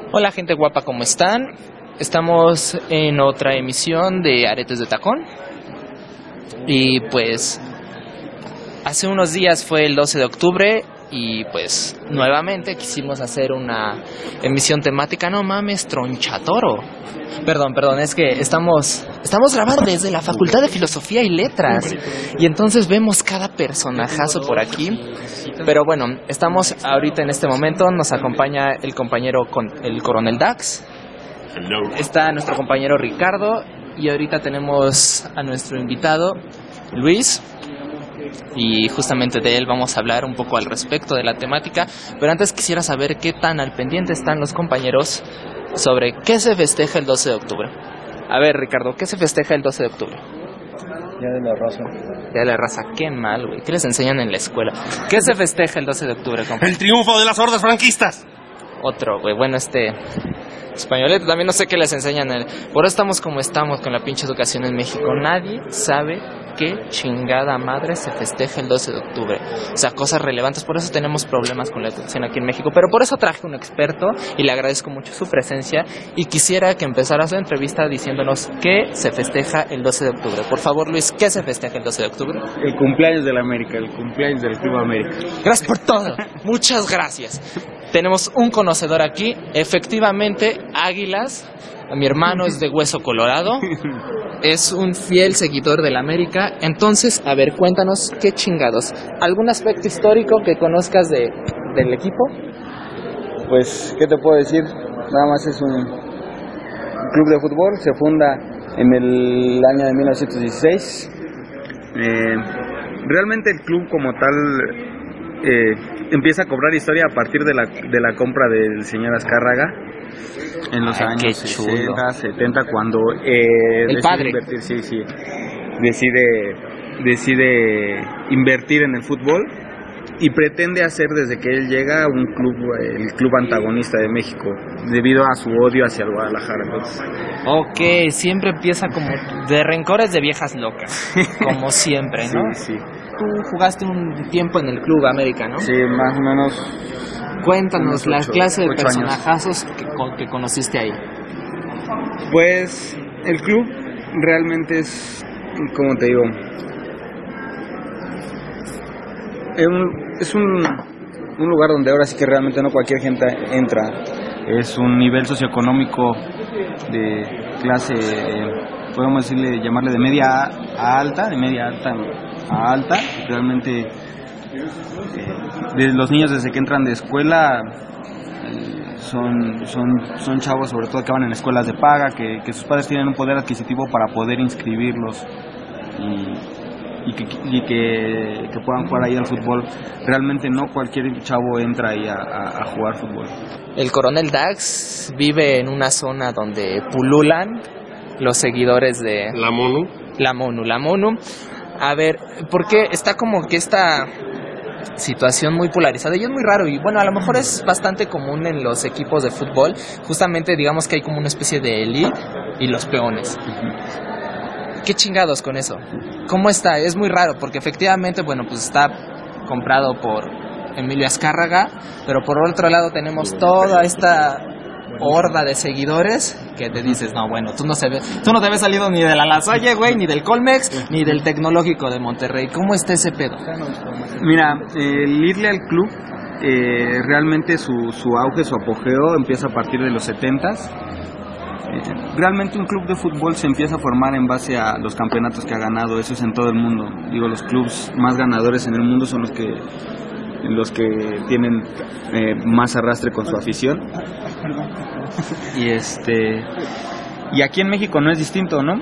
Hola gente guapa, ¿cómo están? Estamos en otra emisión de Aretes de Tacón. Y pues hace unos días fue el 12 de octubre y pues nuevamente quisimos hacer una emisión temática. No mames, tronchatoro. Perdón, es que estamos grabando desde la Facultad de Filosofía y Letras. Y entonces vemos cada personajazo por aquí. Pero bueno, estamos ahorita en este momento, nos acompaña el compañero el Coronel Dax. Hello. Está nuestro compañero Ricardo. Y ahorita tenemos a nuestro invitado, Luis. Y justamente de él vamos a hablar un poco al respecto de la temática. Pero antes quisiera saber qué tan al pendiente están los compañeros sobre qué se festeja el 12 de octubre. A ver, Ricardo, ¿qué se festeja el 12 de octubre? Día de la Raza. Día de la Raza, qué mal, güey. ¿Qué les enseñan en la escuela? ¿Qué se festeja el 12 de octubre, compa? ¡El triunfo de las hordas franquistas! Otro, güey. Bueno, españolete, también no sé qué les enseñan. Por eso estamos como estamos con la pinche educación en México. Nadie sabe qué chingada madre se festeja el 12 de octubre. O sea, cosas relevantes. Por eso tenemos problemas con la educación aquí en México. Pero por eso traje un experto y le agradezco mucho su presencia. Y quisiera que empezara su entrevista diciéndonos qué se festeja el 12 de octubre. Por favor, Luis, ¿qué se festeja el 12 de octubre? El cumpleaños de la América, el cumpleaños del Club América. Gracias por todo. Muchas gracias. Tenemos un conocedor aquí. Efectivamente, Águilas. Mi hermano es de hueso colorado. Es un fiel seguidor del América. Entonces, a ver, cuéntanos qué chingados. ¿Algún aspecto histórico que conozcas del equipo? Pues, ¿qué te puedo decir? Nada más es un club de fútbol. Se funda en el año de 1916. Realmente el club como tal empieza a cobrar historia a partir de la compra del señor Azcárraga en los años 60, 70, cuando el padre invertir, decide invertir en el fútbol y pretende hacer desde que él llega el club antagonista de México debido a su odio hacia el Guadalajara. Entonces, ok, siempre empieza como de rencores de viejas locas, como siempre, ¿no? Sí. Tú jugaste un tiempo en el Club América, ¿no? Sí, más o menos. Cuéntanos la clase de personajazos que conociste ahí. Pues el club realmente es, como te digo, es un lugar donde ahora sí que realmente no cualquier gente entra. Es un nivel socioeconómico de clase, podemos llamarle de media a alta, a alta. Realmente de los niños desde que entran de escuela son chavos sobre todo que van en escuelas de paga, que sus padres tienen un poder adquisitivo para poder inscribirlos y que puedan jugar ahí al fútbol. Realmente no cualquier chavo entra ahí a jugar fútbol. El Coronel Dax vive en una zona donde pululan los seguidores de La MONU. A ver, porque está como que esta situación muy polarizada y es muy raro, y bueno, a lo mejor es bastante común en los equipos de fútbol. Justamente digamos que hay como una especie de elite y los peones. ¿Qué chingados con eso? ¿Cómo está? Es muy raro porque efectivamente, bueno, pues está comprado por Emilio Azcárraga, pero por otro lado tenemos toda esta horda de seguidores que te dices, no, bueno, tú no te habías salido ni de la La Salle, güey, ni del Colmex, ni del Tecnológico de Monterrey. ¿Cómo está ese pedo? Mira, el irle al club, realmente su auge, su apogeo empieza a partir de los 70s. Realmente un club de fútbol se empieza a formar en base a los campeonatos que ha ganado. Eso es en todo el mundo. Digo, los clubs más ganadores en el mundo son los que tienen más arrastre con su afición. Y aquí en México no es distinto, ¿no?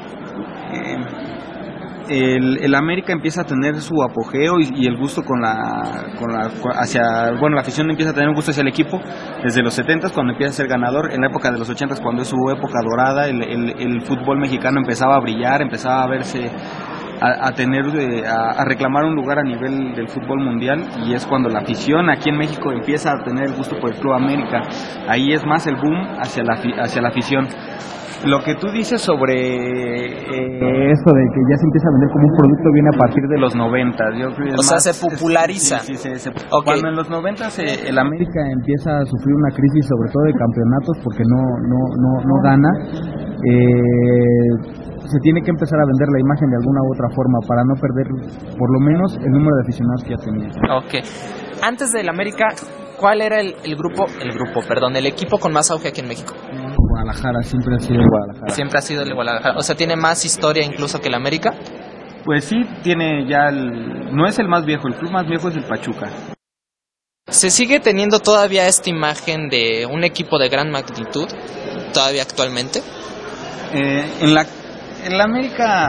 El América empieza a tener su apogeo y el gusto la afición empieza a tener un gusto hacia el equipo desde los 70s, cuando empieza a ser ganador. En la época de los 80s, cuando es su época dorada, el fútbol mexicano empezaba a brillar, empezaba a verse a reclamar un lugar a nivel del fútbol mundial, y es cuando la afición aquí en México empieza a tener el gusto por el Club América. Ahí es más el boom hacia la afición. Lo que tú dices sobre esto de que ya se empieza a vender como un producto viene a partir de los 90. Yo creo que se populariza. Okay. Cuando en los 90 el América empieza a sufrir una crisis, sobre todo de campeonatos, porque no gana, se tiene que empezar a vender la imagen de alguna u otra forma para no perder por lo menos el número de aficionados que ya tenía. Okay. Antes del América, ¿cuál era el equipo con más auge aquí en México? Guadalajara, siempre ha sido el Guadalajara. Siempre ha sido el Guadalajara. O sea, ¿tiene más historia incluso que el América? Pues sí, tiene ya no es el más viejo, el club más viejo es el Pachuca. ¿Se sigue teniendo todavía esta imagen de un equipo de gran magnitud, todavía actualmente? En la América...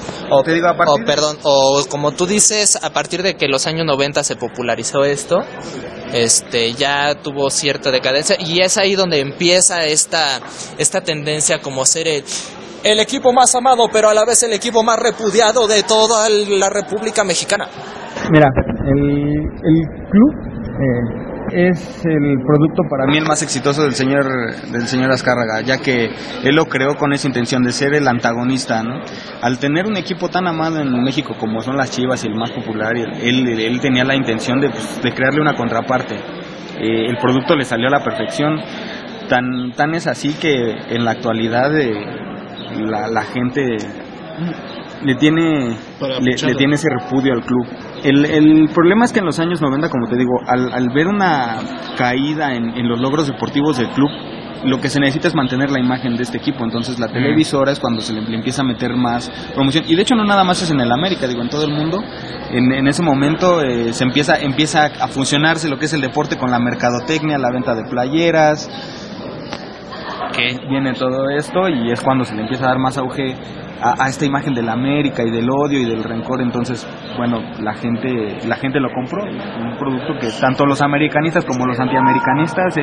O como tú dices, a partir de que los años 90 se popularizó esto, ya tuvo cierta decadencia, y es ahí donde empieza esta tendencia como ser el equipo más amado, pero a la vez el equipo más repudiado de toda la República Mexicana. Mira, el club es el producto para mí el más exitoso del señor Azcárraga, ya que él lo creó con esa intención de ser el antagonista, ¿no? Al tener un equipo tan amado en México como son las Chivas y el más popular, él tenía la intención de crearle una contraparte. El producto le salió a la perfección, tan es así que en la actualidad la gente le tiene ese repudio al club. El problema es que en los años 90, como te digo, al ver una caída en los logros deportivos del club, lo que se necesita es mantener la imagen de este equipo. Entonces la televisora es cuando se le empieza a meter más promoción, y de hecho no nada más es en el América, digo, en todo el mundo. En ese momento se empieza a funcionarse lo que es el deporte con la mercadotecnia, la venta de playeras. Viene todo esto y es cuando se le empieza a dar más auge a esta imagen del América y del odio y del rencor. Entonces, bueno, la gente lo compró, un producto que tanto los americanistas como los antiamericanistas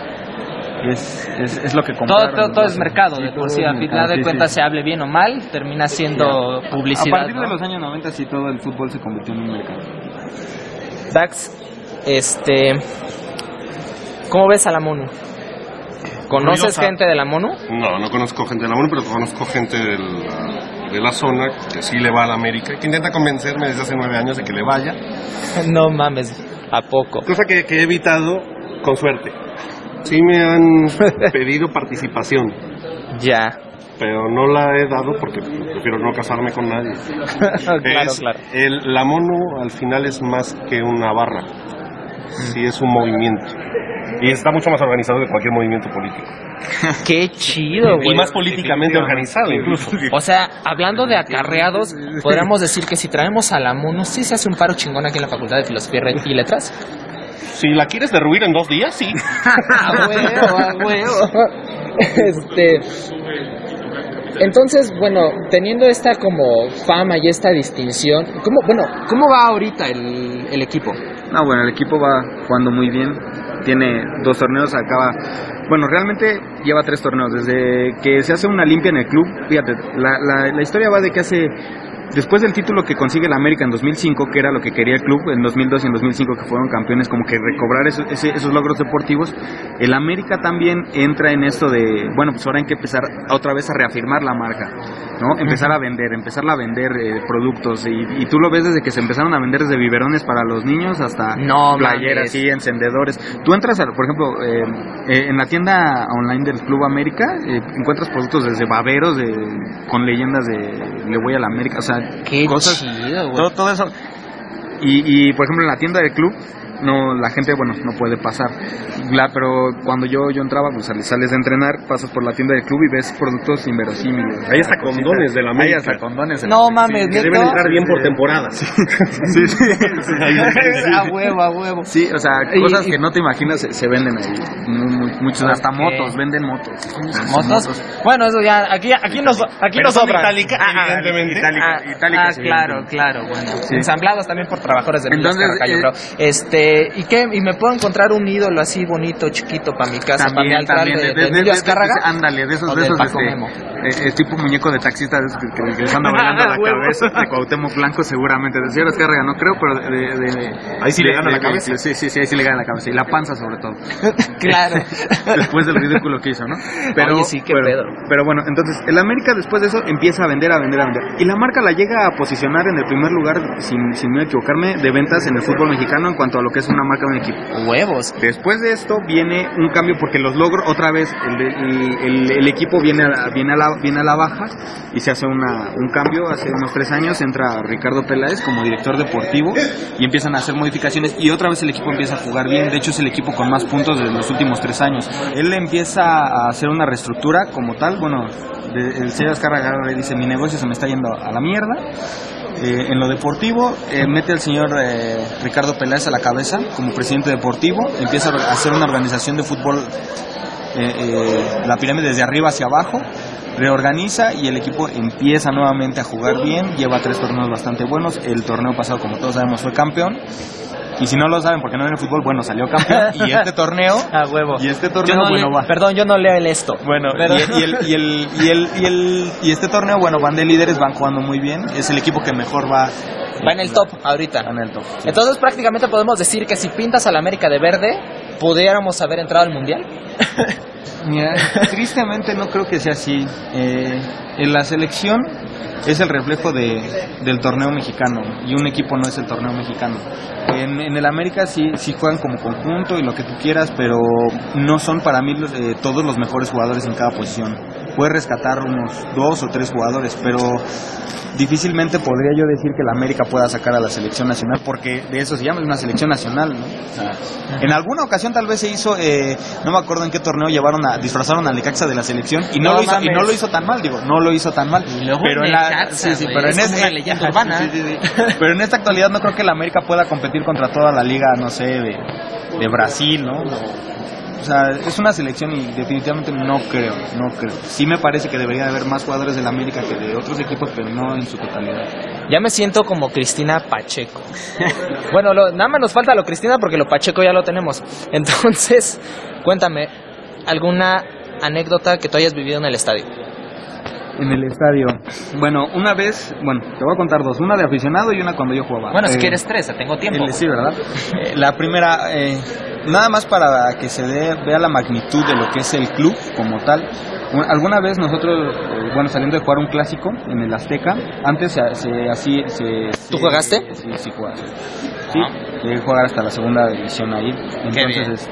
es lo que compraron. Todo es mercado, de por sí, a final de cuentas, se hable bien o mal, termina siendo publicidad. A partir de los años 90 sí, todo el fútbol se convirtió en un mercado. Dax, ¿cómo ves a la MONU? ¿Conoces gente de la MONU? No conozco gente de la MONU, pero conozco gente de la zona que sí le va a la América, que intenta convencerme desde hace 9 años de que le vaya. No mames, ¿a poco? Cosa que he evitado con suerte. Sí me han pedido participación. Ya. Pero no la he dado porque prefiero no casarme con nadie. Claro. La MONU al final es más que una barra. Sí, es un movimiento. Y está mucho más organizado que cualquier movimiento político. Qué chido, güey. Y más políticamente organizado, incluso. O sea, hablando de acarreados, podríamos decir que si traemos a la MONU, sí se hace un paro chingón aquí en la Facultad de Filosofía y Letras. Si la quieres derruir en 2 días, sí. A huevo. Entonces, bueno, teniendo esta como fama y esta distinción, ¿cómo va ahorita el equipo? No, bueno, el equipo va jugando muy bien. Tiene 2 torneos, realmente lleva 3 torneos. Desde que se hace una limpia en el club, fíjate, la historia va de que después del título que consigue el América en 2005, que era lo que quería el club, en 2002 y en 2005 que fueron campeones, como que recobrar esos logros deportivos, el América también entra en esto de, pues ahora hay que empezar otra vez a reafirmar la marca, ¿no? Empezar a vender productos, y tú lo ves desde que se empezaron a vender desde biberones para los niños hasta playeras y encendedores. Tú entras, por ejemplo, en la tienda online del Club América, encuentras productos desde baberos con leyendas de le voy a la América, o sea, qué cosas chido, güey. todo eso. Y por ejemplo en la tienda del club la gente no puede pasar, pero cuando yo entraba, pues sales de entrenar, pasas por la tienda del club y ves productos inverosímiles. Hay hasta condones de la América. Hay hasta condones. No mames, que deben entrar bien por temporada. Sí. A huevo. Sí, o sea, cosas que no te imaginas se venden ahí. Muchos, hasta motos, venden motos. ¿Motos? Bueno, eso ya, aquí nos sobra. Evidentemente. Itálica, claro, bueno. Sí. Ensamblados también por trabajadores de Entonces, Villas Caracayo, ¿Y me puedo encontrar un ídolo así bonito, chiquito para mi casa, para mi altar de Emilio Azcárraga? Ándale, de esos tipo muñeco de taxista que les anda bailando la cabeza, de Cuauhtémoc Blanco seguramente, de señor Azcárraga no creo, pero ahí sí le gana la cabeza. Sí, ahí sí le gana la cabeza, y la panza sobre todo. Claro. Después del ridículo que hizo, ¿no? Pero, oye, sí, qué pedo. Pero bueno, entonces, el América después de eso empieza a vender. Y la marca la llega a posicionar en el primer lugar, sin no equivocarme, de ventas en el fútbol mexicano en cuanto a lo que es una marca de un equipo. Huevos. Después de esto viene un cambio porque los logros, otra vez, el equipo viene a la baja y se hace un cambio. Hace unos 3 años entra Ricardo Peláez como director deportivo y empiezan a hacer modificaciones y otra vez el equipo empieza a jugar bien. De hecho, es el equipo con más puntos de los últimos 3 años. Él empieza a hacer una reestructura como tal. Bueno, el señor Azcárraga le dice: mi negocio se me está yendo a la mierda. En lo deportivo, mete al señor Ricardo Peláez a la cabeza como presidente deportivo, empieza a hacer una organización de fútbol, la pirámide desde arriba hacia abajo, reorganiza y el equipo empieza nuevamente a jugar bien. Lleva 3 torneos bastante buenos. El torneo pasado, como todos sabemos, fue campeón. Y si no lo saben porque no ven el fútbol, bueno, salió campeón. Y este torneo, a huevo. Y este torneo, va. Perdón, yo no leo el esto. Bueno, y este torneo, bueno, van de líderes, van jugando muy bien. Es el equipo que mejor va en el top ahorita. Va en el top. Sí. Entonces, prácticamente podemos decir que si pintas a la América de verde, pudiéramos haber entrado al Mundial. Mira, tristemente no creo que sea así. En la selección es el reflejo del torneo mexicano y un equipo no es el torneo mexicano. En el América sí juegan como conjunto y lo que tú quieras, pero no son para mí todos los mejores jugadores en cada posición. Puedes rescatar unos 2 o 3 jugadores, pero difícilmente podría yo decir que la América pueda sacar a la selección nacional, porque de eso se llama, es una selección nacional, ¿no? O sea, en alguna ocasión tal vez se hizo, no me acuerdo en qué torneo disfrazaron al Necaxa de la selección y no lo hizo tan mal, no lo hizo tan mal. Y luego pero pero es una leyenda urbana. Pero en esta actualidad no creo que la América pueda competir contra toda la liga, no sé, de Brasil, ¿no? O sea, es una selección y definitivamente no creo. Sí me parece que debería haber más jugadores de la América que de otros equipos, pero no en su totalidad. Ya me siento como Cristina Pacheco. Bueno, nada más nos falta lo Cristina porque lo Pacheco ya lo tenemos. Entonces, cuéntame, ¿alguna anécdota que tú hayas vivido en el estadio? En el estadio, bueno, una vez, te voy a contar 2, una de aficionado y una cuando yo jugaba. Bueno, si quieres 3, tengo tiempo. Sí, ¿verdad? La primera, nada más para que se vea la magnitud de lo que es el club como tal. Alguna vez nosotros, saliendo de jugar un clásico en el Azteca, antes ¿Tú jugaste? Sí, jugaba. Sí, llegué a jugar hasta la 2ª división ahí. Entonces,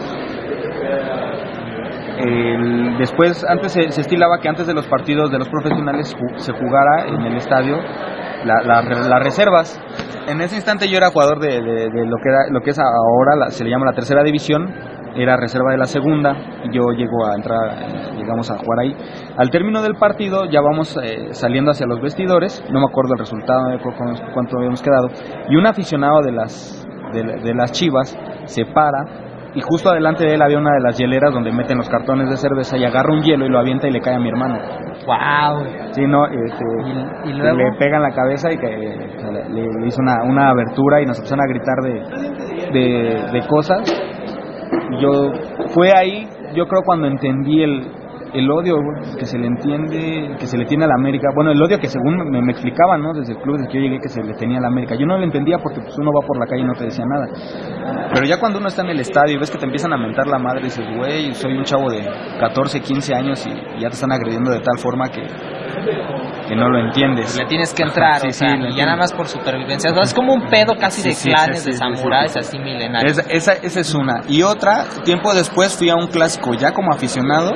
después, antes se estilaba que antes de los partidos de los profesionales se jugara en el estadio las reservas. En ese instante yo era jugador de lo que es ahora se le llama la 3ª división, era reserva de la 2ª y yo llegamos a jugar ahí. Al término del partido ya vamos saliendo hacia los vestidores, no me acuerdo el resultado, no me acuerdo cuánto habíamos quedado, y un aficionado de las Chivas se para. Y justo adelante de él había una de las hieleras donde meten los cartones de cerveza y agarra un hielo y lo avienta y le cae a mi hermano. ¡Wow! Sí, no, ¿Y luego? Le pega en la cabeza y le hizo una abertura y nos empezaron a gritar de cosas. Fue ahí, yo creo, cuando entendí el odio que se le tiene a la América. Bueno, el odio que según me explicaban, ¿no? Desde el club desde que yo llegué que se le tenía a la América. Yo no lo entendía porque pues uno va por la calle y no te decía nada. Pero ya cuando uno está en el estadio y ves que te empiezan a mentar la madre y dices, güey, soy un chavo de 14, 15 años y ya te están agrediendo de tal forma que no lo entiendes. Le tienes que entrar, sí, ya nada más por supervivencia. Es como un pedo casi de clanes, de samuráis, así milenarios. Esa es una. Y otra, tiempo después fui a un clásico ya como aficionado.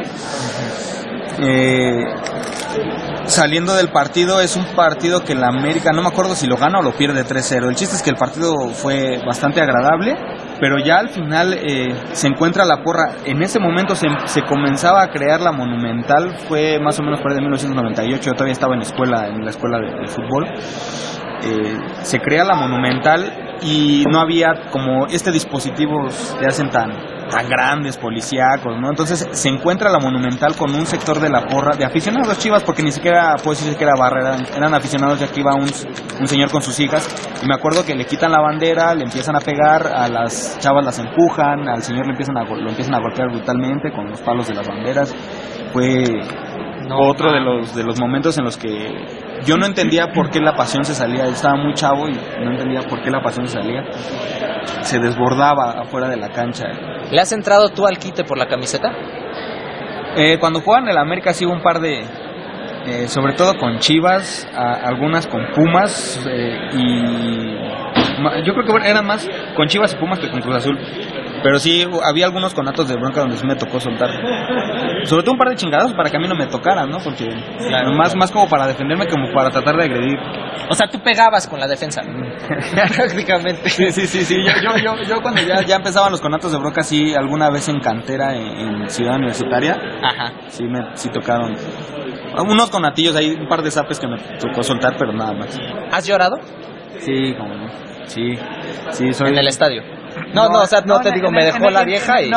Saliendo del partido, es un partido que la América, no me acuerdo si lo gana o lo pierde 3-0. El chiste es que el partido fue bastante agradable, pero ya al final se encuentra la porra. En ese momento se comenzaba a crear la Monumental, fue más o menos por ahí de 1998, yo todavía estaba en la escuela de fútbol. Se crea la Monumental y no había como dispositivos que hacen tan tan grandes, policíacos, ¿no? Entonces se encuentra la Monumental con un sector de la porra de aficionados Chivas, porque ni siquiera puedo decir que era barra, eran aficionados, ya que iba un señor con sus hijas, y me acuerdo que le quitan la bandera, le empiezan a pegar, a las chavas las empujan, al señor lo empiezan a golpear brutalmente con los palos de las banderas. Fue otro de los momentos en los que yo no entendía por qué la pasión se salía. Yo estaba muy chavo y no entendía por qué la pasión se salía. Se desbordaba afuera de la cancha. ¿Le has entrado tú al quite por la camiseta? Cuando jugaban en el América sí hubo un par de... sobre todo con Chivas, algunas con Pumas, y yo creo que eran más con Chivas y Pumas que con Cruz Azul. Pero sí, había algunos conatos de bronca donde sí me tocó soltar. Sobre todo un par de chingados para que a mí no me tocaran, ¿no? Porque más como para defenderme, como para tratar de agredir. O sea, tú pegabas con la defensa. Prácticamente. Sí. Yo cuando ya empezaban los conatos de bronca, sí, alguna vez en cantera, en Ciudad Universitaria, ajá, sí tocaron unos conatillos ahí, un par de zapes que me tocó soltar, pero nada más. ¿Has llorado? Sí, como no. Sí, soy... ¿En el estadio? No, o sea, no te digo, me dejó la vieja y...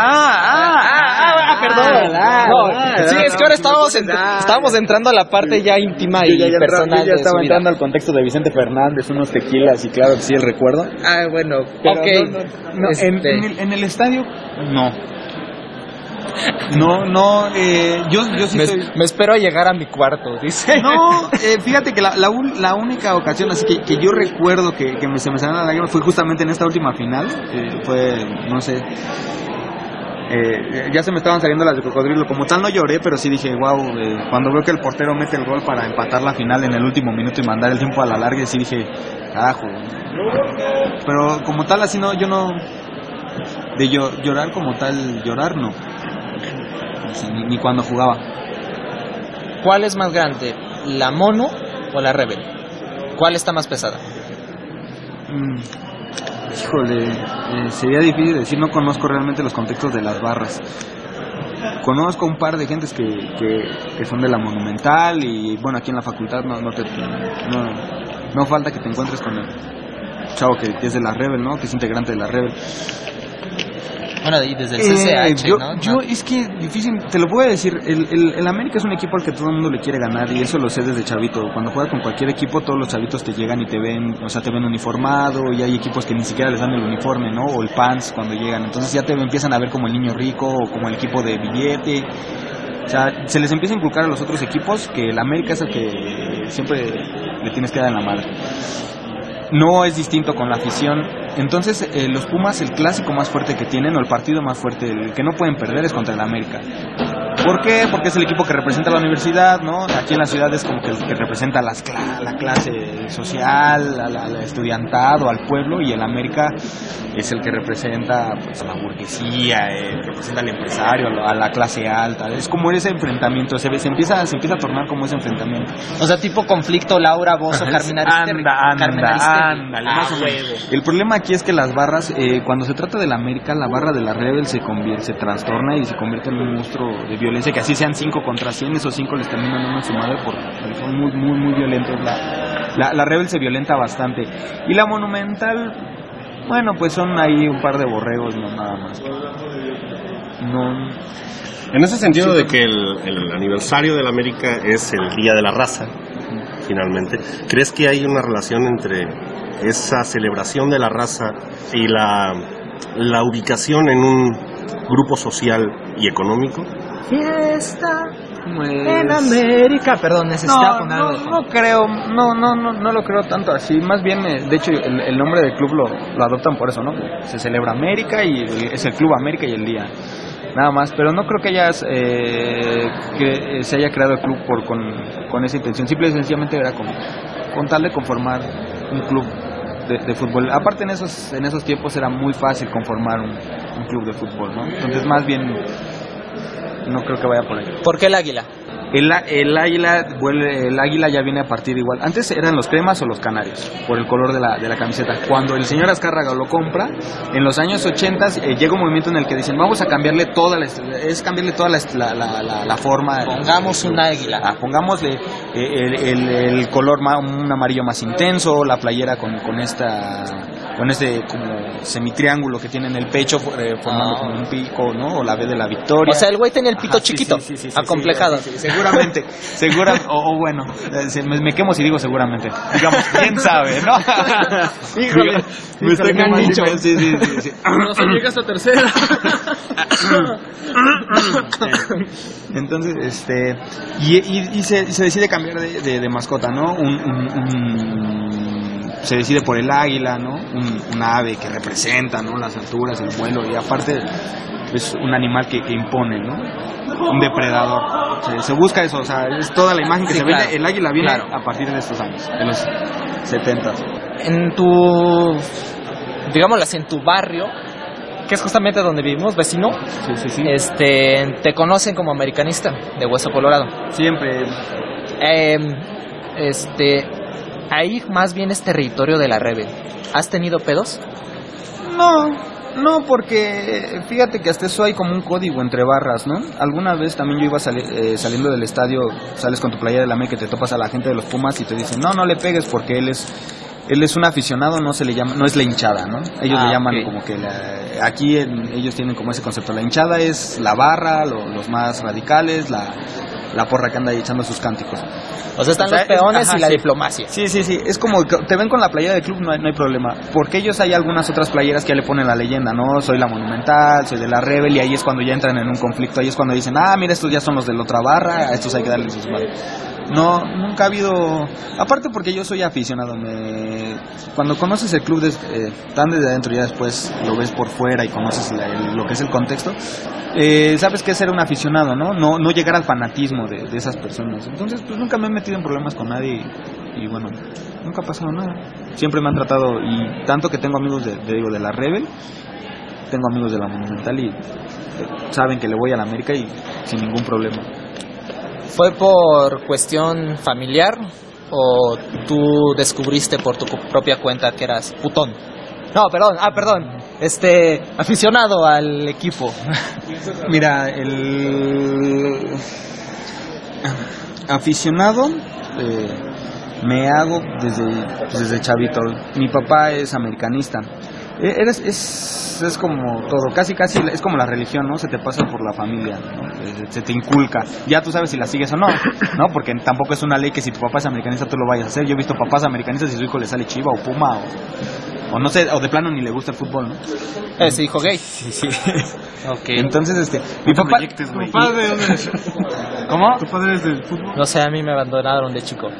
Perdón. Sí, es que ahora estábamos entrando a la parte ya íntima y personal. Yo ya estaba entrando al contexto de Vicente Fernández, unos tequilas, y claro que sí, el recuerdo. Bueno, pero ok. No, en el estadio, no, yo sí me espero a llegar a mi cuarto, dice. No, fíjate que la única ocasión así que yo recuerdo que se me salieron las lágrimas fue justamente en esta última final. Fue, no sé, ya se me estaban saliendo las de cocodrilo. Como tal no lloré, pero sí dije, wow, cuando veo que el portero mete el gol para empatar la final en el último minuto y mandar el tiempo a la larga, sí dije, carajo. Pero como tal así no, yo no... De llorar como tal, llorar no. Ni cuando jugaba. ¿Cuál es más grande, la Mono o la Rebel? ¿Cuál está más pesada? Híjole, sería difícil decir, no conozco realmente los contextos de las barras. Conozco un par de gentes que son de la Monumental, y bueno, aquí en la facultad no falta que te encuentres con el chavo que es de la Rebel, ¿no? Que es integrante de la Rebel. Bueno, y desde el CCH, yo es que difícil, te lo puedo decir, el América es un equipo al que todo el mundo le quiere ganar, y eso lo sé desde chavito. Cuando juegas con cualquier equipo, todos los chavitos te llegan y te ven uniformado, y hay equipos que ni siquiera les dan el uniforme, ¿no? O el pants cuando llegan, entonces ya te empiezan a ver como el niño rico o como el equipo de billete. O sea, se les empieza a inculcar a los otros equipos que el América es el que siempre le tienes que dar en la madre. No es distinto con la afición. Entonces los Pumas, el clásico más fuerte que tienen, o el partido más fuerte, el que no pueden perder, es contra el América. ¿Por qué? Porque es el equipo que representa a la universidad, ¿no? Aquí en la ciudad es como que el que representa la clase social, al estudiantado, al pueblo, y el América es el que representa, pues, a la burguesía, representa al empresario, a la clase alta. Es como ese enfrentamiento, se empieza a tornar como ese enfrentamiento. O sea, tipo conflicto Laura Bozzo, Carmen Aristegui. Ándale, más o menos. El problema aquí es que las barras, cuando se trata de la América, la barra de la Rebel se trastorna y se convierte en un monstruo de violencia, que así sean 5 contra 100, esos 5 les terminan dando su madre porque son muy, muy, muy violentos. La Rebel se violenta bastante. Y la Monumental, bueno, pues son ahí un par de borregos, no nada más. No. En ese sentido de que el aniversario de la América es el Día de la Raza, finalmente, ¿crees que hay una relación entre esa celebración de la raza y la ubicación en un grupo social y económico? Fiesta en América. Perdón, necesitaba poner algo. No creo, no lo creo tanto así. Más bien, de hecho, el nombre del club lo adoptan por eso, ¿no? Se celebra América y es el Club América y el día. Nada más, pero no creo que que se haya creado el club con esa intención. Simple y sencillamente era con tal de conformar un club de fútbol. Aparte, en esos tiempos era muy fácil conformar un club de fútbol, ¿no? Entonces, más bien, no creo que vaya por ahí. ¿Por qué el águila? El águila ya viene a partir igual. Antes eran los cremas o los canarios, por el color de la camiseta. Cuando el señor Azcárraga lo compra, en los años 80 llega un movimiento en el que dicen, vamos a cambiarle toda la forma. Pongamos un águila. Pongámosle el color un amarillo más intenso, la playera con en ese como semitriángulo que tiene en el pecho, formando como un pico, ¿no? O la V de la victoria. O sea, el güey tenía el pito chiquito, acomplejado. Seguramente, o bueno, me quemo si digo seguramente. Digamos, quién sabe, ¿no? Híjole, me estoy quemando. Sí. No se llega hasta tercera. Entonces, y se decide cambiar de mascota, ¿no? Se decide por el águila, ¿no? Un ave que representa, ¿no? Las alturas, el vuelo, y aparte es un animal que impone, ¿no? Un depredador. Se busca eso, o sea, es toda la imagen que se claro, ve. El águila viene claro. a partir de estos años, de los 70. En tu, digámoslo así, en tu barrio, que es justamente donde vivimos, vecino, Sí. te conocen como americanista de Hueso Colorado. Siempre. Ahí más bien es territorio de la Rebel. ¿Has tenido pedos? No, porque fíjate que hasta eso hay como un código entre barras, ¿no? Alguna vez también yo iba saliendo del estadio, sales con tu playera de la América y te topas a la gente de los Pumas y te dicen, no le pegues porque él es un aficionado, no se le llama, no es la hinchada, ¿no? Ellos le llaman okay. como que ellos tienen como ese concepto, la hinchada es la barra, los más radicales, la porra que anda ahí echando sus cánticos. O sea, están los peones y la diplomacia. Sí, es como que te ven con la playera del club, no hay problema. Porque ellos hay algunas otras playeras que ya le ponen la leyenda, ¿no? Soy la Monumental, soy de la Rebel, y ahí es cuando ya entran en un conflicto, ahí es cuando dicen, mira, estos ya son los de la otra barra, a estos hay que darles sus manos. No, nunca ha habido, aparte porque yo soy aficionado, cuando conoces el club tan desde adentro, ya después lo ves por fuera y conoces lo que es el contexto, sabes que es ser un aficionado, ¿no? No llegar al fanatismo de esas personas. Entonces, pues nunca me he metido en problemas con nadie y bueno, nunca ha pasado nada. Siempre me han tratado, y tanto que tengo amigos de la Rebel, tengo amigos de la Monumental y saben que le voy a la América y sin ningún problema. ¿Fue por cuestión familiar o tú descubriste por tu propia cuenta que eras putón? No, perdón, aficionado al equipo. Mira, el aficionado me hago desde chavito. Mi papá es americanista. Es como todo, casi es como la religión, ¿no? Se te pasa por la familia, ¿no? Se te inculca. Ya tú sabes si la sigues o no, ¿no? Porque tampoco es una ley que si tu papá es americanista tú lo vayas a hacer. Yo he visto papás americanistas y su hijo le sale Chiva o Puma o no sé, o de plano ni le gusta el fútbol, ¿no? ¿Es hijo gay? Sí. Okay. Entonces, mi papá... ¿Tu padre dónde es? ¿Cómo? ¿Tu padre es del fútbol? No sé, a mí me abandonaron de chico.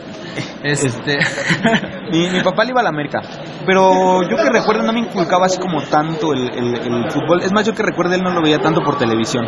Mi papá le iba a la América, pero yo que recuerdo no me inculcaba así como tanto el fútbol. Es más, yo que recuerdo él no lo veía tanto por televisión.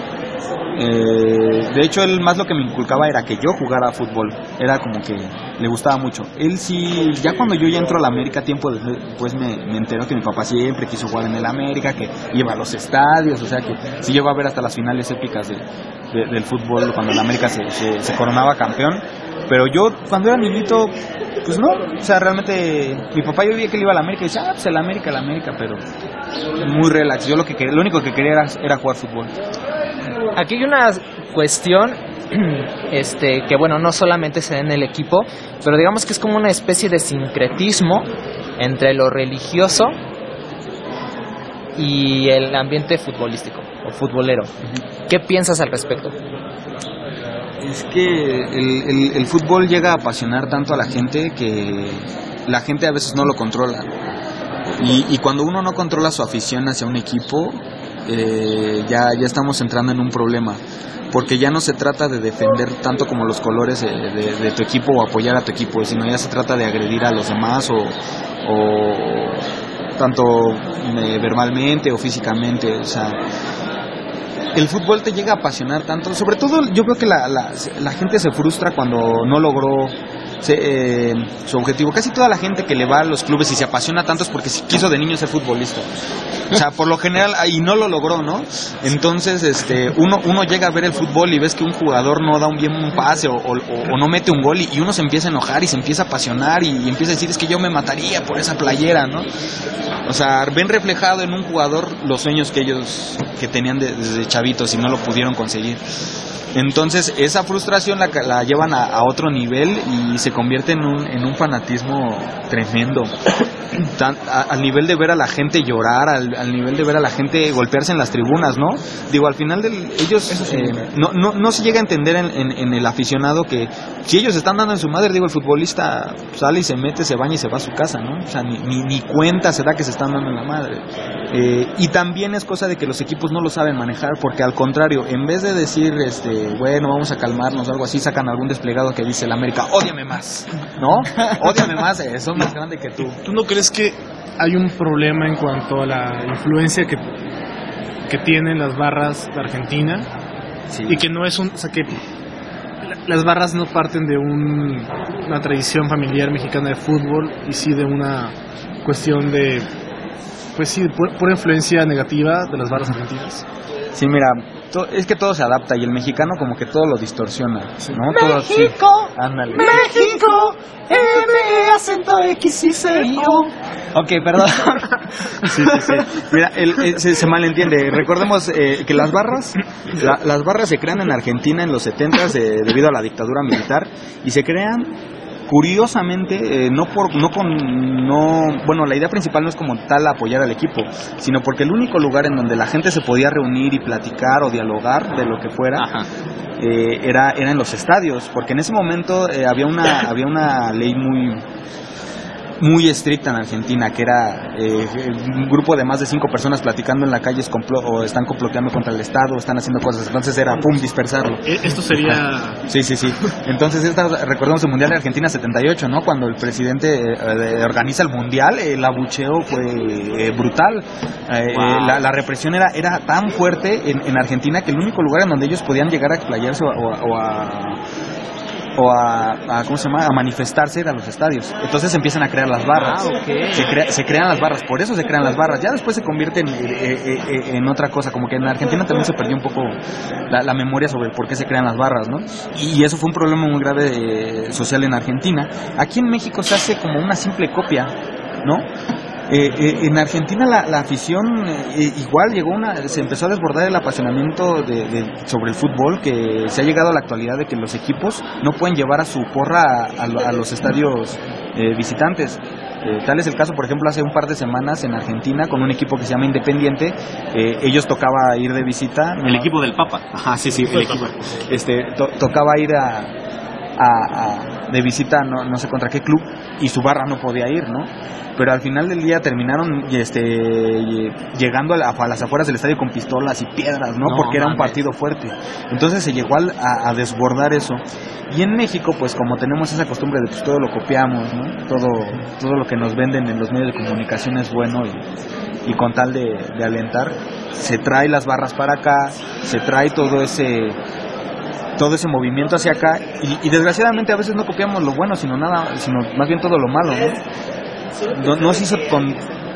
De hecho, él más lo que me inculcaba era que yo jugara fútbol. Era como que le gustaba mucho. Él sí, ya cuando yo ya entro a la América, tiempo después me entero que mi papá siempre quiso jugar en el América, que iba a los estadios, o sea que sí llegó a ver hasta las finales épicas del fútbol cuando la América se coronaba campeón. Pero yo cuando era niñito, pues no, o sea, realmente mi papá yo veía que él iba a la América y decía, pues el América, pero muy relax. Yo lo único que quería era jugar fútbol. Aquí hay una cuestión que bueno, no solamente se da en el equipo, pero digamos que es como una especie de sincretismo entre lo religioso y el ambiente futbolístico o futbolero. ¿Qué piensas al respecto? Es que el fútbol llega a apasionar tanto a la gente que la gente a veces no lo controla. Y cuando uno no controla su afición hacia un equipo, ya estamos entrando en un problema. Porque ya no se trata de defender tanto como los colores de tu equipo o apoyar a tu equipo, sino ya se trata de agredir a los demás o tanto verbalmente o físicamente. O sea, el fútbol te llega a apasionar tanto. Sobre todo yo creo que la gente se frustra cuando no logró su objetivo. Casi toda la gente que le va a los clubes y se apasiona tanto es porque quiso de niño ser futbolista. O sea, por lo general, y no lo logró, ¿no? Entonces, uno llega a ver el fútbol y ves que un jugador no da un pase o no mete un gol y uno se empieza a enojar y se empieza a apasionar y empieza a decir, es que yo me mataría por esa playera, ¿no? O sea, ven reflejado en un jugador los sueños que tenían desde chavitos y no lo pudieron conseguir. Entonces esa frustración la llevan a otro nivel y se convierte en un fanatismo tremendo. Al nivel de ver a la gente llorar, al nivel de ver a la gente golpearse en las tribunas, ¿no? Digo, al final ellos no se llega a entender en el aficionado que si ellos están dando en su madre, digo, el futbolista sale y se mete, se baña y se va a su casa, ¿no? O sea, ni cuenta se da que se están dando en la madre. Y también es cosa de que los equipos no lo saben manejar, porque al contrario, en vez de decir, bueno, vamos a calmarnos o algo así, sacan algún desplegado que dice el América, ódiame más, ¿no? Ódiame más, son más grande que tú. ¿Tú no crees que hay un problema en cuanto a la influencia que tienen las barras de Argentina? Sí. Y que no es o sea, que las barras no parten de una tradición familiar mexicana de fútbol, y sí de una cuestión de, pues sí, pura influencia negativa de las barras argentinas. Sí, mira, es que todo se adapta y el mexicano como que todo lo distorsiona, ¿no? Todo México, sí. Ándale. México, acento X y C. Ok, perdón. Sí. Mira, se malentiende. Recordemos que las barras se crean en Argentina en los 70s debido a la dictadura militar, y se crean curiosamente, bueno, la idea principal no es como tal apoyar al equipo, sino porque el único lugar en donde la gente se podía reunir y platicar o dialogar de lo que fuera, era en los estadios, porque en ese momento había una ley muy estricta en Argentina, que era un grupo de más de 5 personas platicando en la calle o están comploteando contra el Estado, o están haciendo cosas, entonces era dispersarlo. Esto sería... Sí. Entonces recordamos el Mundial de Argentina 78, ¿no? Cuando el presidente organiza el Mundial, el abucheo fue brutal. Wow. La represión era tan fuerte en Argentina que el único lugar en donde ellos podían llegar a explayarse ¿cómo se llama? A manifestarse eran los estadios. Entonces empiezan a crear las barras. Okay. Se crean las barras, por eso se crean las barras. Ya después se convierten en otra cosa, como que en Argentina también se perdió un poco la memoria sobre por qué se crean las barras, ¿no? Y eso fue un problema muy grave social en Argentina. Aquí en México se hace como una simple copia, ¿no? En Argentina la afición igual se empezó a desbordar el apasionamiento sobre el fútbol, que se ha llegado a la actualidad de que los equipos no pueden llevar a su porra a los estadios visitantes. Tal es el caso, por ejemplo, hace un par de semanas en Argentina con un equipo que se llama Independiente. Ellos tocaba ir de visita, el equipo del Papa. Ajá, sí, el equipo. Tocaba ir de visita, no sé contra qué club, y su barra no podía ir, ¿no? Pero al final del día terminaron llegando a las afueras del estadio con pistolas y piedras, ¿no? Porque era un partido fuerte. Entonces se llegó a desbordar eso. Y en México, pues como tenemos esa costumbre de pues todo lo copiamos, ¿no? Todo lo que nos venden en los medios de comunicación es bueno, y con tal de alentar, se trae las barras para acá, se trae todo ese movimiento hacia acá, y desgraciadamente a veces no copiamos lo bueno, sino más bien todo lo malo, ¿no? No se hizo con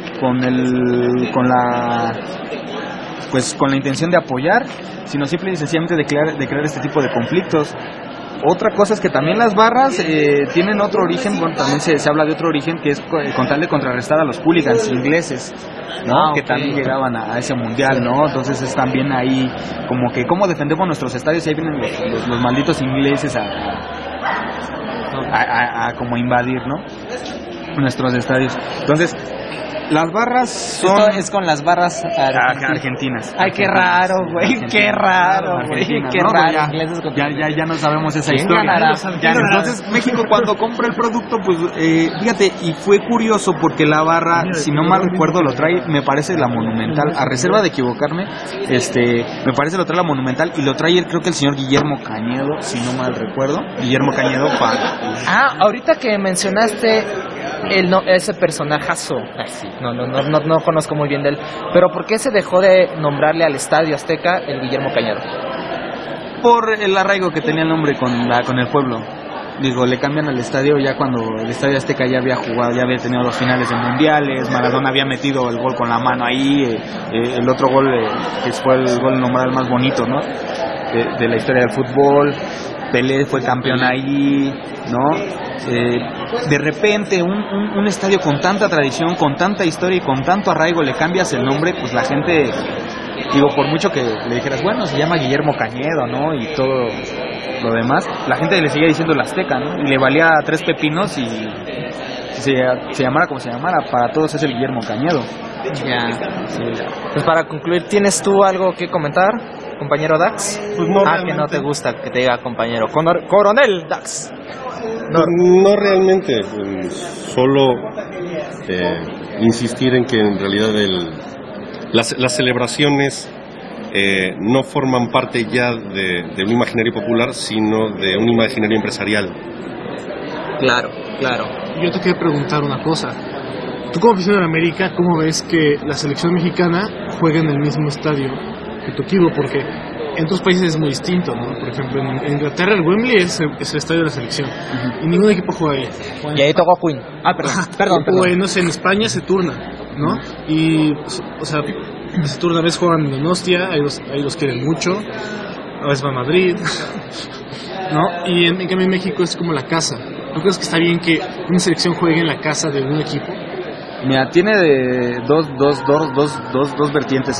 la intención de apoyar, sino simple y sencillamente de crear este tipo de conflictos. Otra cosa es que también las barras tienen otro origen, bueno, también se habla de otro origen, que es con tal de contrarrestar a los hooligans ingleses, ¿no? Que también llegaban a ese mundial, ¿no? Entonces es también ahí como que cómo defendemos nuestros estadios, y ahí vienen los malditos ingleses a como invadir, ¿no? Nuestros estadios. Entonces las barras son... Esto es con las barras argentinas. Ay, qué raro, güey. Qué raro, güey. Qué ¿no? raro. Ya no sabemos esa historia. Entonces México cuando compra el producto, pues fíjate, y fue curioso porque la barra, si no mal recuerdo, lo trae, me parece, la Monumental, a reserva de equivocarme, me parece lo trae la Monumental, y lo trae creo que el señor Guillermo Cañedo, si no mal recuerdo. Guillermo Cañedo ahorita que mencionaste ese personajazo, no conozco muy bien de él, pero ¿por qué se dejó de nombrarle al Estadio Azteca el Guillermo Cañedo? Por el arraigo que tenía el nombre con el pueblo. Digo, le cambian al estadio ya cuando el Estadio Azteca ya había jugado, ya había tenido los finales de mundiales, Maradona había metido el gol con la mano ahí, el otro gol que fue el gol nombrado más bonito, ¿no? De la historia del fútbol. Pelé fue campeón ahí, ¿no? De repente un estadio con tanta tradición, con tanta historia y con tanto arraigo, le cambias el nombre, pues la gente Digo, por mucho que le dijeras, bueno, se llama Guillermo Cañedo, ¿no? Y todo lo demás, la gente le seguía diciendo el Azteca, ¿no? Y le valía 3 pepinos y se llamara como se llamara, para todos es el Guillermo Cañedo. Ya. Sí. Pues para concluir, ¿tienes tú algo que comentar, compañero Dax? Pues no, que no te gusta que te diga compañero. Coronel Dax. No realmente, solo insistir en que en realidad las celebraciones no forman parte ya de un imaginario popular, sino de un imaginario empresarial. Claro. Yo te quería preguntar una cosa. Tú como aficionado de América, ¿cómo ves que la selección mexicana juega en el mismo estadio que tu equipo? Porque en otros países es muy distinto, ¿no? Por ejemplo, en Inglaterra el Wembley es el estadio de la selección y ningún equipo juega ahí. Y ahí tocó Queen. Perdón. O no sé, en España se turna, ¿no? Y, o sea, se turna, a veces juegan en Donostia, ahí los quieren mucho, a veces va a Madrid, ¿no? Y en cambio en México es como la casa. ¿No crees que está bien que una selección juegue en la casa de un equipo? Mira, tiene de dos vertientes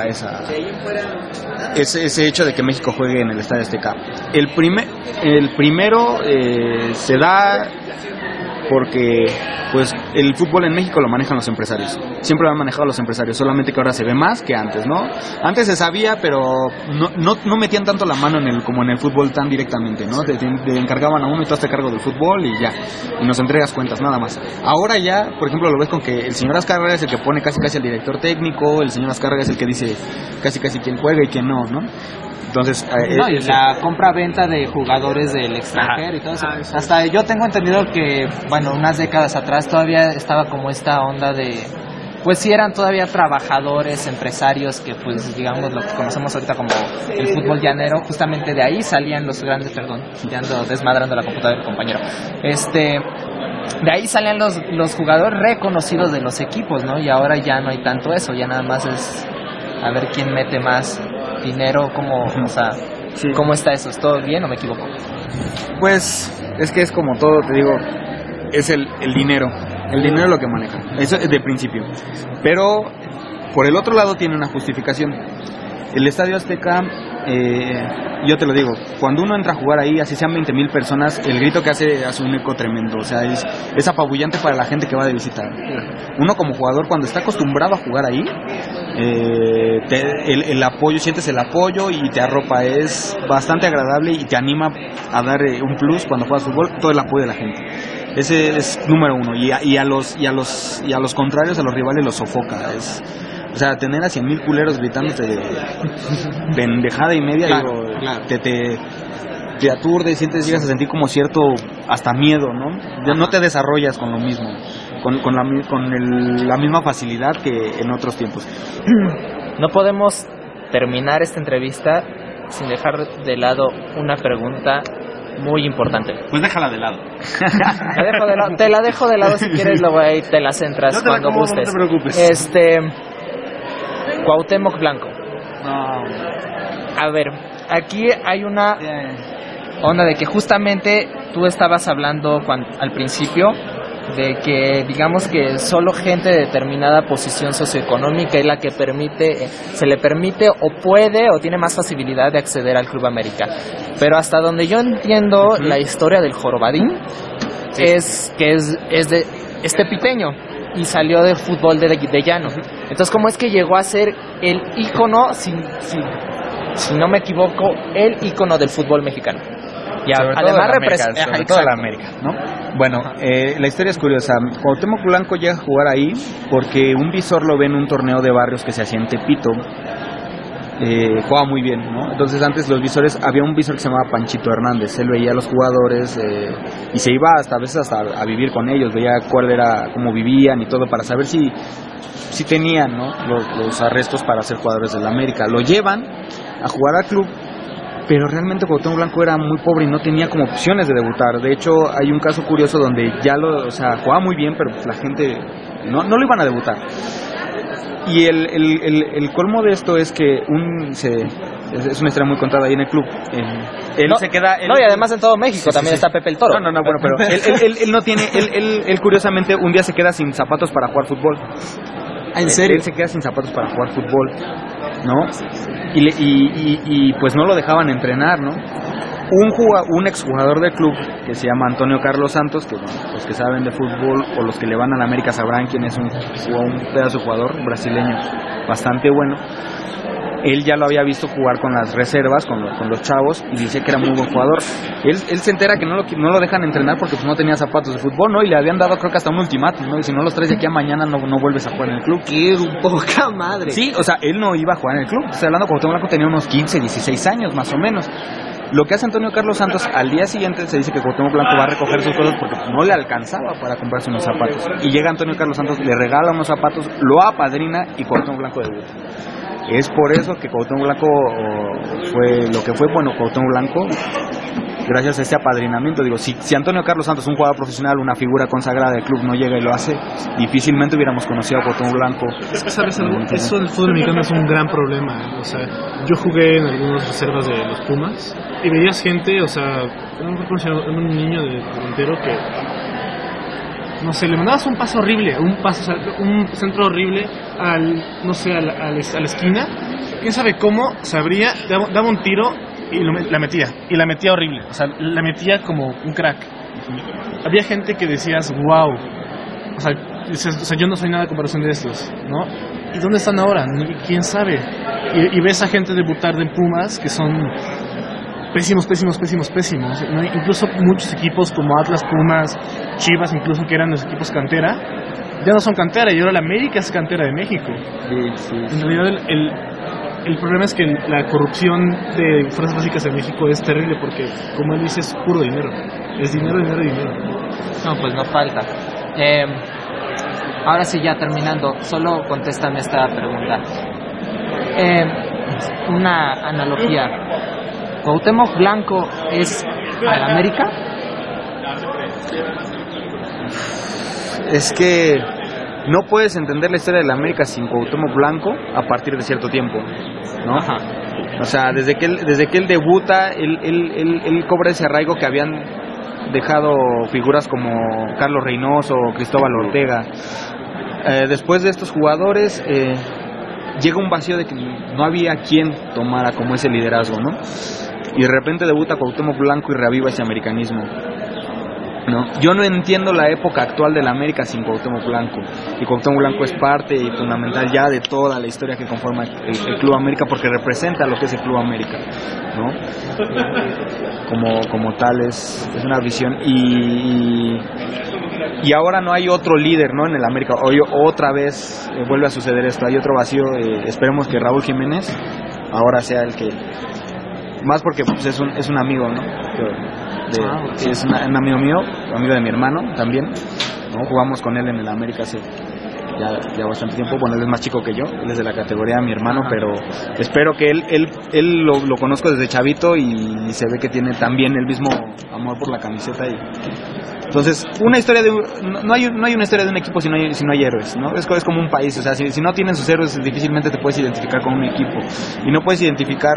ese hecho de que México juegue en el Estadio Azteca. El primero se da porque pues el fútbol en México lo manejan los empresarios. Siempre lo han manejado los empresarios, solamente que ahora se ve más que antes, ¿no? Antes se sabía, pero no metían tanto la mano como en el fútbol tan directamente, ¿no? Te encargaban a uno y tú hazte cargo del fútbol y ya, y nos entregas cuentas, nada más. Ahora ya, por ejemplo, lo ves con que el señor Azcárraga es el que pone casi al director técnico, el señor Azcárraga es el que dice casi quién juega y quién no, ¿no? Entonces, y la compra-venta de jugadores del extranjero y todo eso. Hasta yo tengo entendido que, bueno, unas décadas atrás todavía estaba como esta onda de, pues sí eran todavía trabajadores, empresarios que pues digamos lo que conocemos ahorita como el fútbol llanero, justamente de ahí salían los grandes, perdón, ya ando desmadrando la computadora del compañero. De ahí salían los jugadores reconocidos de los equipos, ¿no? Y ahora ya no hay tanto eso, ya nada más es a ver quién mete más dinero, o sea, sí. ¿Cómo está eso? ¿Es todo bien o me equivoco? Pues es que es como todo, te digo, es el dinero. El dinero es lo que maneja, eso es de principio. Pero por el otro lado tiene una justificación. El Estadio Azteca, yo te lo digo, cuando uno entra a jugar ahí, así sean 20,000 personas, el grito que hace un eco tremendo. O sea, es apabullante para la gente que va de visita. Uno como jugador, cuando está acostumbrado a jugar ahí, el apoyo, sientes el apoyo y te arropa. Es bastante agradable y te anima a dar un plus cuando juegas fútbol, todo el apoyo de la gente. Ese es número uno. Y a los contrarios, a los rivales, los sofoca. O sea, tener a 100,000 culeros gritándote pendejada y media, claro. Te aturde, llegas a sentir como cierto hasta miedo, ¿no? No te desarrollas con lo mismo, con la misma facilidad que en otros tiempos. No podemos terminar esta entrevista sin dejar de lado una pregunta muy importante. Pues déjala de lado. Te la dejo de lado si quieres, luego ahí te la centras no cuando gustes. No te preocupes. Cuauhtémoc Blanco. No. A ver, aquí hay una onda de que justamente tú estabas hablando al principio de que digamos que solo gente de determinada posición socioeconómica es la que se le permite o puede o tiene más facilidad de acceder al Club América. Pero hasta donde yo entiendo la historia del Jorobadín es que es de tepiteño y salió del fútbol de llano. Entonces, ¿cómo es que llegó a ser el ícono, si no me equivoco, el ícono del fútbol mexicano? Y además representa toda la América, ¿no? Bueno, la historia es curiosa. Cuauhtémoc Blanco llega a jugar ahí porque un visor lo ve en un torneo de barrios que se hacía en Tepito. Jugaba muy bien, ¿no? Entonces antes los visores, había un visor que se llamaba Panchito Hernández. Él veía a los jugadores y se iba a veces a vivir con ellos, veía cómo vivían y todo para saber si tenían, ¿no? los arrestos para ser jugadores de la América. Lo llevan a jugar al club, pero realmente Cuauhtémoc Blanco era muy pobre y no tenía como opciones de debutar. De hecho, hay un caso curioso donde jugaba muy bien, pero la gente no lo iban a debutar. Y el colmo de esto es que es una historia muy contada ahí en el club. Y además en todo México también está Pepe el Toro. Bueno, pero él no tiene, él curiosamente un día se queda sin zapatos para jugar fútbol. ¿En serio? Él se queda sin zapatos para jugar fútbol. ¿no? Y pues no lo dejaban entrenar, ¿no? Un exjugador del club que se llama Antonio Carlos Santos, que bueno, los que saben de fútbol o los que le van a la América sabrán quién es un pedazo de jugador brasileño bastante bueno. Él ya lo había visto jugar con las reservas, con los chavos, y dice que era muy buen jugador. Él se entera que no lo dejan entrenar porque pues no tenía zapatos de fútbol, ¿no? Y le habían dado creo que hasta un ultimátum, ¿no? Y si no los traes de aquí a mañana no vuelves a jugar en el club. ¡Qué poca madre! Sí, o sea, él no iba a jugar en el club. Estoy hablando cuando Cuauhtémoc Blanco tenía unos 15, 16 años más o menos. Lo que hace Antonio Carlos Santos, al día siguiente se dice que Cuauhtémoc Blanco va a recoger sus cosas porque no le alcanzaba para comprarse unos zapatos. Y llega Antonio Carlos Santos, le regala unos zapatos, lo apadrina y Cuauhtémoc Blanco debuta. Es por eso que Cuauhtémoc Blanco fue lo que fue. Bueno, Cuauhtémoc Blanco, gracias a este apadrinamiento, digo, si Antonio Carlos Santos, un jugador profesional, una figura consagrada del club, no llega y lo hace, difícilmente hubiéramos conocido a Cuauhtémoc Blanco. Es que, ¿sabes algo? Eso en el fútbol mexicano es un gran problema. O sea, yo jugué en algunas reservas de los Pumas y veías gente, o sea, un niño de delantero que, no sé, le mandabas un pase horrible, o sea, un centro horrible a la esquina. Quién sabe cómo se abría, daba un tiro y la metía horrible, o sea, la metía como un crack. Había gente que decías, wow, o sea, yo no soy nada a comparación de estos, ¿no? ¿Y dónde están ahora? ¿Quién sabe? Y ves a gente debutar de Pumas que son pésimos, ¿no? Incluso muchos equipos como Atlas, Pumas, Chivas, incluso que eran los equipos cantera, ya no son cantera, y ahora la América es cantera de México. Sí. En realidad el problema es que la corrupción de fuerzas básicas en México es terrible porque, como él dice, es puro dinero. Es dinero. No, pues no falta. Ahora sí, ya terminando, solo contéstame esta pregunta. Una analogía. ¿Cuauhtémoc Blanco es al América? Es que no puedes entender la historia de la América sin Cuauhtémoc Blanco a partir de cierto tiempo, ¿no? Ajá. O sea, desde que él debuta, él cobra ese arraigo que habían dejado figuras como Carlos Reynoso o Cristóbal Ortega. Después de estos jugadores llega un vacío de que no había quien tomara como ese liderazgo, ¿no? Y de repente debuta Cuauhtémoc Blanco y reaviva ese americanismo, ¿no? Yo no entiendo la época actual de la América sin Cuauhtémoc Blanco, y Cuauhtémoc Blanco es parte y fundamental ya de toda la historia que conforma el Club América, porque representa lo que es el Club América, ¿no? Como tal es una visión, y ahora no hay otro líder, ¿no? En el América. Hoy otra vez vuelve a suceder esto, hay otro vacío. Esperemos que Raúl Jiménez ahora sea el que, más porque pues, es un amigo, ¿no? Es un amigo mío, amigo de mi hermano también, ¿no? Jugamos con él en el América hace ya bastante tiempo. Bueno, él es más chico que yo, él es de la categoría de mi hermano. Ajá. Pero espero que él lo conozco desde chavito y se ve que tiene también el mismo amor por la camiseta. Entonces, una historia no hay una historia de un equipo si no hay héroes, ¿no? Es como un país, o sea, si no tienen sus héroes, difícilmente te puedes identificar con un equipo, y no puedes identificar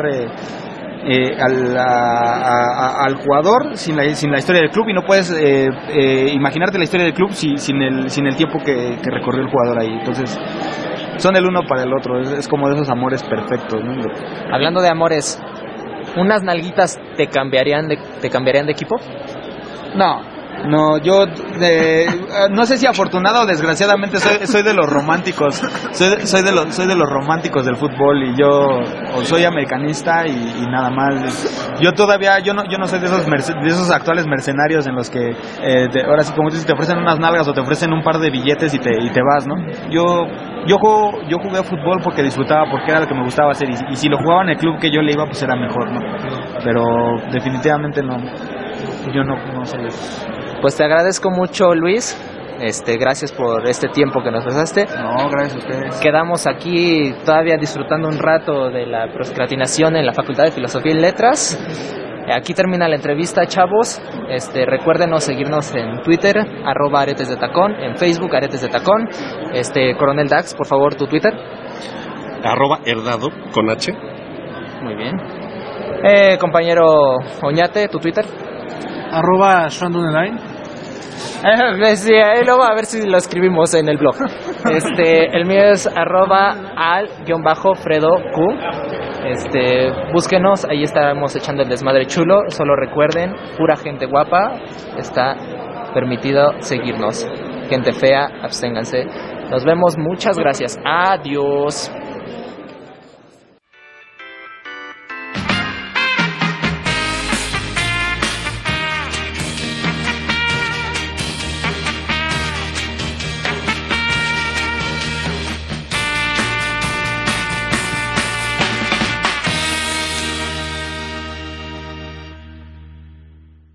al jugador sin la historia del club, y no puedes imaginarte la historia del club sin el tiempo que recorrió el jugador ahí. Entonces son el uno para el otro, es como de esos amores perfectos, ¿no? Hablando de amores, ¿unas nalguitas te cambiarían de equipo? No, yo no sé si afortunado o desgraciadamente soy de los románticos, soy de los románticos del fútbol, y yo soy americanista y nada más. Yo no soy de esos actuales mercenarios en los que ahora sí, como tú dices, te ofrecen unas nalgas o te ofrecen un par de billetes y te vas, ¿no? Yo jugué a fútbol porque disfrutaba, porque era lo que me gustaba hacer, y si lo jugaba en el club que yo le iba, pues era mejor, ¿no? Pero definitivamente no, yo no soy de eso. Pues te agradezco mucho, Luis. Gracias por este tiempo que nos pasaste. No, gracias a ustedes. Quedamos aquí todavía disfrutando un rato de la procrastinación en la Facultad de Filosofía y Letras. Aquí termina la entrevista, chavos. Recuérdenos seguirnos en Twitter, @aretesdetacón, en Facebook, Aretes de Tacón. Coronel Dax, por favor, tu Twitter. @herdado, con H. Muy bien. Compañero Oñate, tu Twitter. @Shandonline. Sí, ahí luego a ver si lo escribimos en el blog. El mío es @al_fredoq. Búsquenos, ahí estaremos echando el desmadre chulo. Solo recuerden, pura gente guapa, está permitido seguirnos. Gente fea, absténganse. Nos vemos, muchas gracias. Adiós.